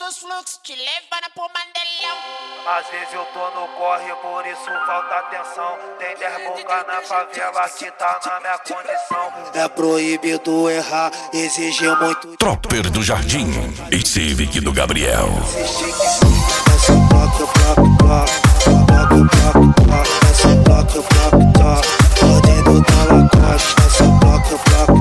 dos fluxos, te levando pro Mandelão. Às vezes eu tô no corre, por isso falta atenção. Tem 10 boca na favela que tá na minha condição. É proibido errar, exige muito. Tropper do Jardim e Civic do Gabriel. Essa placa, essa placa, ordem da Lacoste. Essa placa,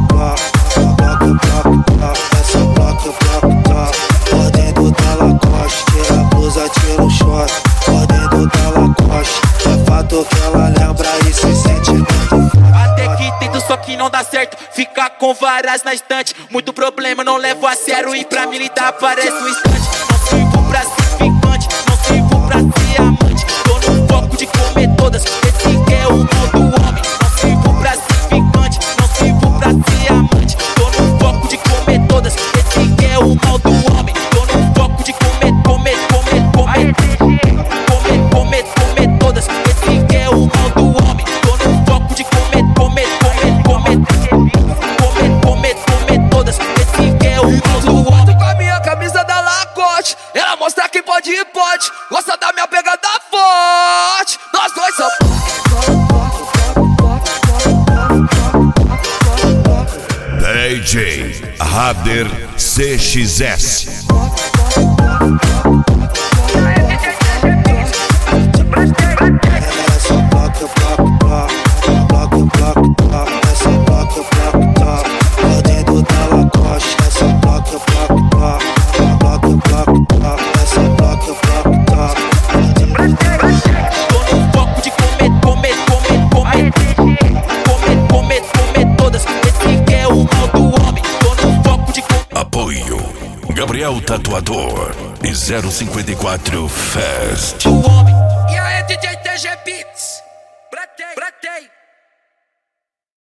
essa placa, ordem da Lacoste. Tira a blusa, tira o short, ordem da Lacoste. É fato que ela lembra e se sente muito. Até que tento, só que não dá certo. Ficar com varas na estante. Muito problema, não levo a sério. E pra militar parece um instante. Não sirvo pra ser ficante, não sirvo pra ser amante. Tô no foco de comer todas, esse que é o mal do homem. Não sirvo pra ser ficante, não sirvo pra ser amante. Tô no foco de comer todas, esse que é o mal do homem. Tô no foco de comer todas, esse que é o mal do homem. Tô no foco de comer todas, esse que é o mal do homem. Com a minha camisa da Lacoste, ela mostra que pode e pode. Gosta da minha pegada forte. Nós dois somos DJ Rader CXS. Essa placa, essa placa, ordem da Lacoste. Essa placa, essa placa, Tô no foco de comer todas, esse que é o mal do homem. Tô no foco de comer. Apoio Gabriel Tatuador e 054 Fest. O homem.